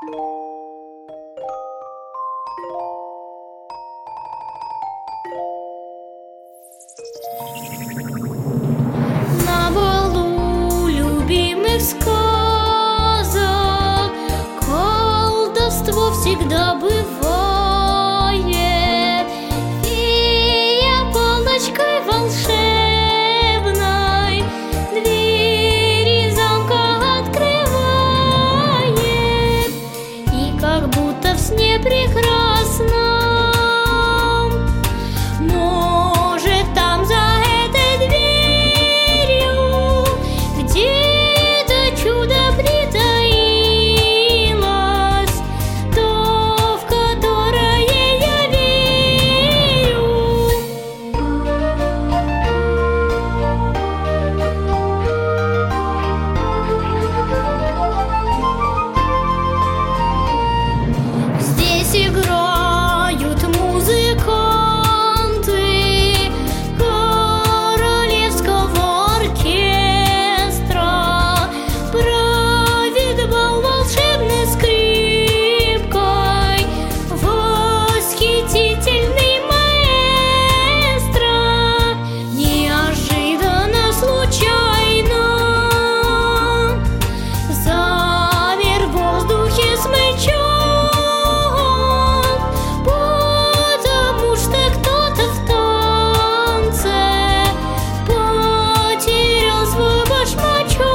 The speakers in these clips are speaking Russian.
На балу любимых сказок колдовство всегда бывает. Фея палочкой волшебной двери замка открывает, и как будто в сне прекрасном может там за этой дверью где-то чудо притаилось, то, в которое я верю. Здесь играют музыканты королевского оркестра, правит бал волшебной скрипкой восхитительный маэстро. Неожиданно, случайно замер в воздухе смычок, потому что кто-то в танце потерял свой башмачок.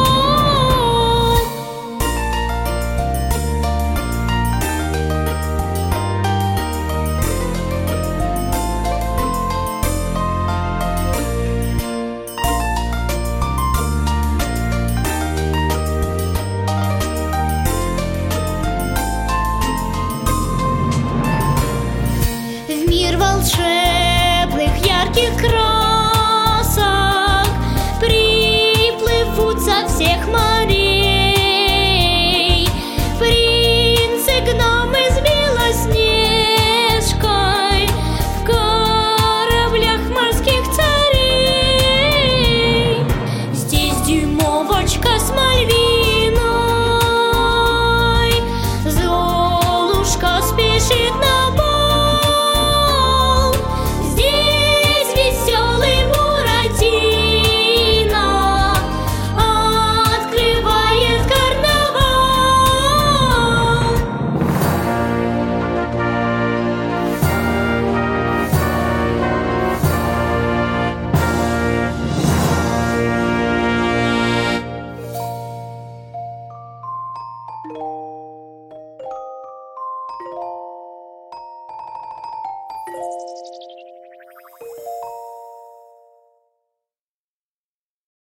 В мир волшебных ярких красок приплывут со всех морей принцы, гномы с Белоснежкой в кораблях морских царей. Здесь дюймовочка с Мальвиной, Золушка спешит на бал. Здесь веселый Буратино открывает карнавал.